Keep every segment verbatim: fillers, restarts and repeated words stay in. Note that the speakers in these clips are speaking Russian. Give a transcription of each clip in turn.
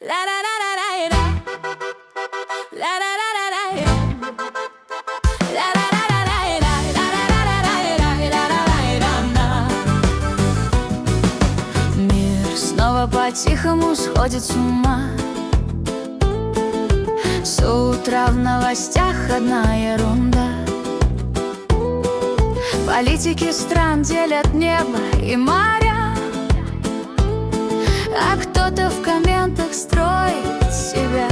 Мир снова по-тихому сходит с ума. С утра в новостях одна ерунда. Политики стран делят небо и моря, а кто-то в комментах строит себя.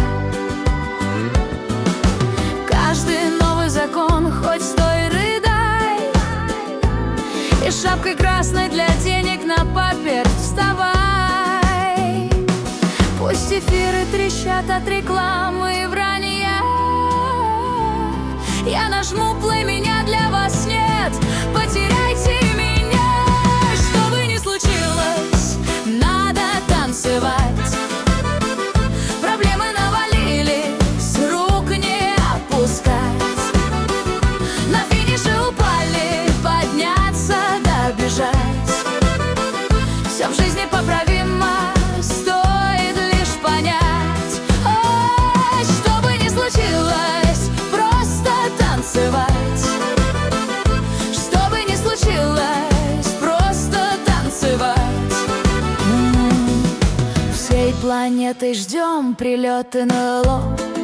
Каждый новый закон, хоть стой, рыдай, и шапкой красной для денег на паперть вставай. Пусть эфиры трещат от рекламы и вранья, я нажму плей, меня для вас нет. Потеряйте меня, что бы ни случилось, надо танцевать. Проблемы навалились, рук не опускать. На финише упали, подняться, добежать. Все в жизни поправимо, стоит лишь понять. Ой, что бы ни случилось, просто танцевать. Что бы ни случилось, просто танцевать. М-м-м. Всей планетой ждем прилет эн эл о.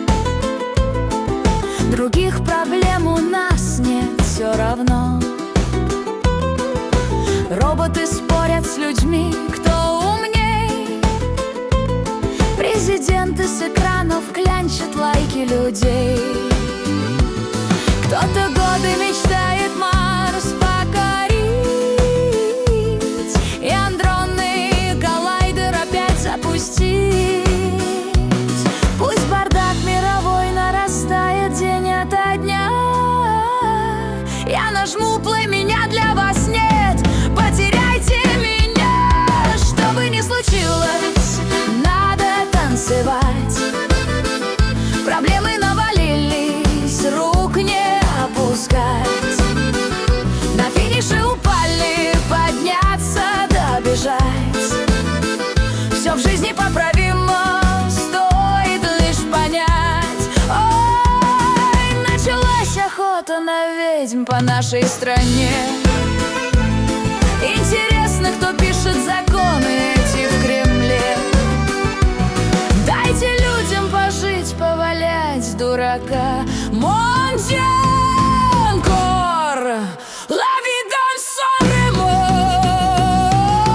Других проблем у нас нет, все равно. Роботы спорят с людьми, кто умней. Президенты с экранов клянчат лайки людей. Кто-то годы мечтает Марс покорить и андронный коллайдер опять запустить. Пусть бардак мировой нарастает день ото дня, я нажму плей, меня для вас нет. Потеряйте меня, что бы ни случилось, надо танцевать. Проблемы навалились, рук не опускать. На финише упали, подняться, добежать. Все в жизни поправимо, стоит лишь понять. Ой, началась охота на ведьм по нашей стране. Интересно, кто пишет законы эти в Кремле. Дайте людям пожить, повалять дурака. Mon Dieu, encore la vie dans son remords.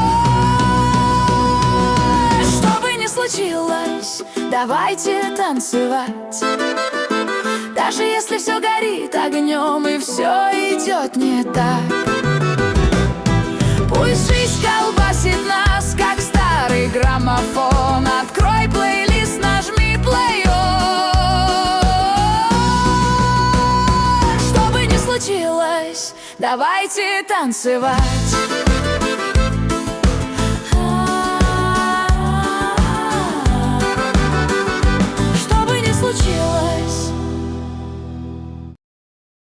Что бы ни случилось, давайте танцевать. Даже если все горит огнем и все идет не так. Пусть жизнь колбасит нас, как старый граммофон. Открой плейлист, нажми плей. Что бы ни случилось, давайте танцевать.